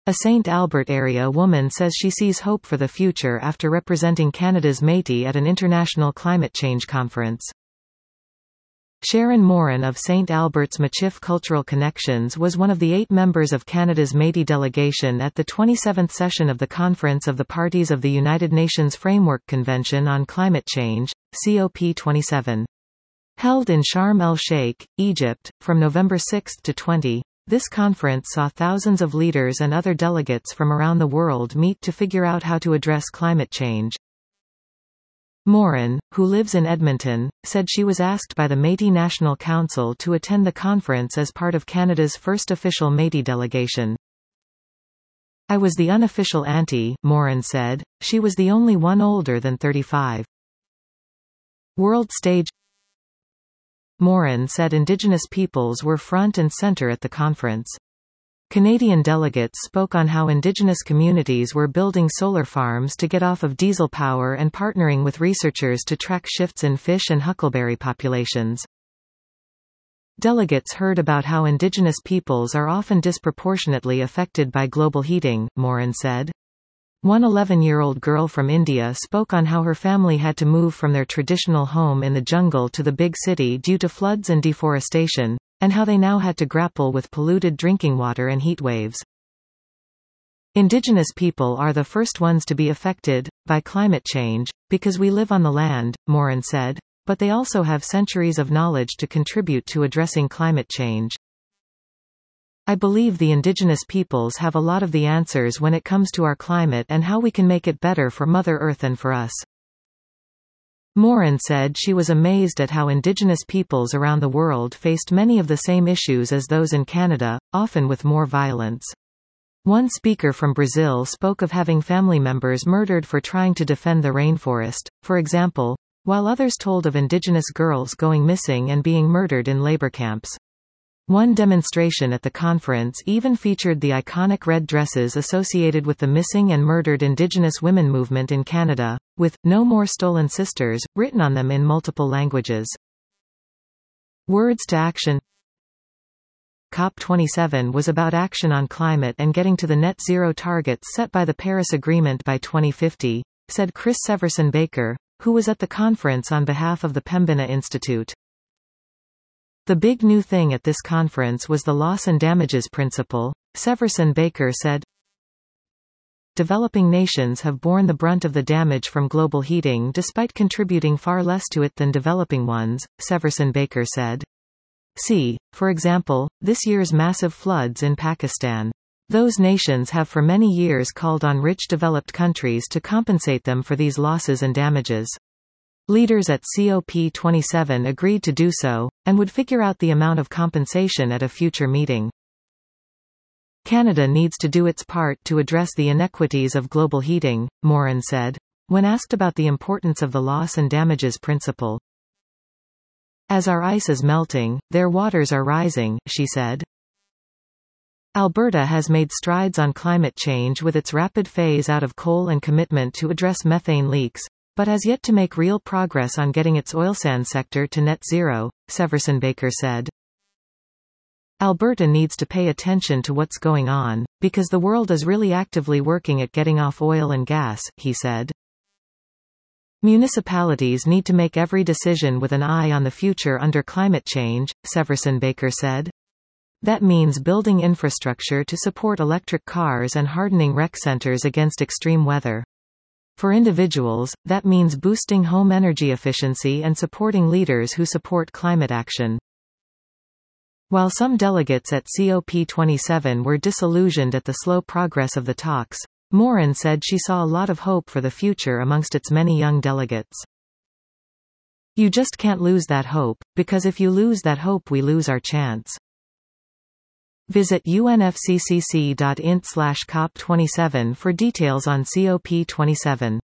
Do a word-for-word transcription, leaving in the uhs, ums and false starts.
A Saint Albert area woman says she sees hope for the future after representing Canada's Métis at an international climate change conference. Sharon Morin of Saint Albert's Michif Cultural Connections was one of the eight members of Canada's Métis delegation at the twenty-seventh session of the Conference of the Parties of the United Nations Framework Convention on Climate Change, C O P twenty-seven. Held in Sharm el-Sheikh, Egypt, from November sixth to twentieth, this conference saw thousands of leaders and other delegates from around the world meet to figure out how to address climate change. Morin, who lives in Edmonton, said she was asked by the Métis National Council to attend the conference as part of Canada's first official Métis delegation. "I was the unofficial auntie," Morin said. She was the only one older than thirty-five. World stage. Morin said Indigenous peoples were front and center at the conference. Canadian delegates spoke on how Indigenous communities were building solar farms to get off of diesel power and partnering with researchers to track shifts in fish and huckleberry populations. Delegates heard about how Indigenous peoples are often disproportionately affected by global heating, Morin said. One eleven-year-old girl from India spoke on how her family had to move from their traditional home in the jungle to the big city due to floods and deforestation, and how they now had to grapple with polluted drinking water and heat waves. Indigenous people are the first ones to be affected by climate change, because we live on the land, Morin said, but they also have centuries of knowledge to contribute to addressing climate change. "I believe the Indigenous peoples have a lot of the answers when it comes to our climate and how we can make it better for Mother Earth and for us." Morin said she was amazed at how Indigenous peoples around the world faced many of the same issues as those in Canada, often with more violence. One speaker from Brazil spoke of having family members murdered for trying to defend the rainforest, for example, while others told of Indigenous girls going missing and being murdered in labor camps. One demonstration at the conference even featured the iconic red dresses associated with the missing and murdered Indigenous women movement in Canada, with "No More Stolen Sisters" written on them in multiple languages. Words to action. COP twenty-seven was about action on climate and getting to the net zero targets set by the Paris Agreement by twenty fifty, said Chris Severson Baker, who was at the conference on behalf of the Pembina Institute. The big new thing at this conference was the loss and damages principle, Severson Baker said. Developing nations have borne the brunt of the damage from global heating despite contributing far less to it than developing ones, Severson Baker said. See, for example, this year's massive floods in Pakistan. Those nations have for many years called on rich developed countries to compensate them for these losses and damages. Leaders at C O P twenty-seven agreed to do so, and would figure out the amount of compensation at a future meeting. Canada needs to do its part to address the inequities of global heating, Morin said, when asked about the importance of the loss and damages principle. As our ice is melting, their waters are rising, she said. Alberta has made strides on climate change with its rapid phase out of coal and commitment to address methane leaks, but has yet to make real progress on getting its oil sands sector to net zero, Severson Baker said. Alberta needs to pay attention to what's going on, because the world is really actively working at getting off oil and gas, he said. Municipalities need to make every decision with an eye on the future under climate change, Severson Baker said. That means building infrastructure to support electric cars and hardening rec centers against extreme weather. For individuals, that means boosting home energy efficiency and supporting leaders who support climate action. While some delegates at C O P twenty-seven were disillusioned at the slow progress of the talks, Morin said she saw a lot of hope for the future amongst its many young delegates. You just can't lose that hope, because if you lose that hope we lose our chance. Visit U N F C C C dot I N T slash COP twenty-seven for details on C O P twenty-seven.